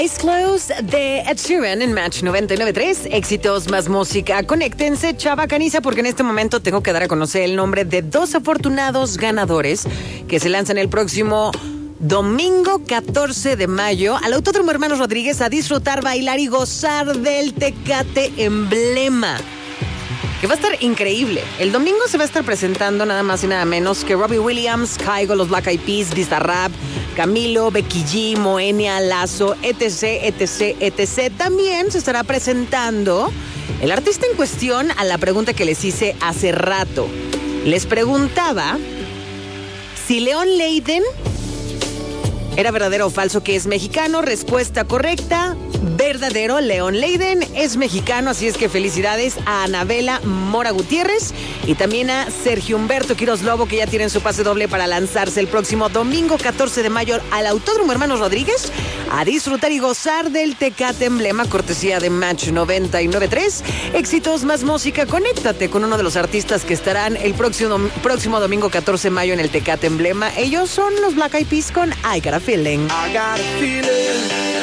Eyes Closed de Ed Sheeran en Match 99.3. Éxitos más música. Conéctense, chava caniza, porque en este momento tengo que dar a conocer el nombre de dos afortunados ganadores que se lanzan el próximo domingo 14 de mayo al Autódromo Hermanos Rodríguez a disfrutar, bailar y gozar del Tecate Emblema, que va a estar increíble. El domingo se va a estar presentando nada más y nada menos que Robbie Williams, Kygo, los Black Eyed Peas, Bizarrap, Camilo, Becky G, Moenia, Lazo, etc, etc, etc. También se estará presentando el artista en cuestión a la pregunta que les hice hace rato. Les preguntaba si Leon Leiden era verdadero o falso que es mexicano. Respuesta correcta, verdadero. Leon Leiden es mexicano, así es que felicidades a Anabela Mora Gutiérrez y también a Sergio Humberto Quiroz Lobo, que ya tienen su pase doble para lanzarse el próximo domingo 14 de mayo al Autódromo Hermanos Rodríguez a disfrutar y gozar del Tecate Emblema, cortesía de Match 99.3. Éxitos más música. Conéctate con uno de los artistas que estarán el próximo domingo 14 de mayo en el Tecate Emblema. Ellos son los Black Eyed Peas con I Got a Feeling. I got a feeling.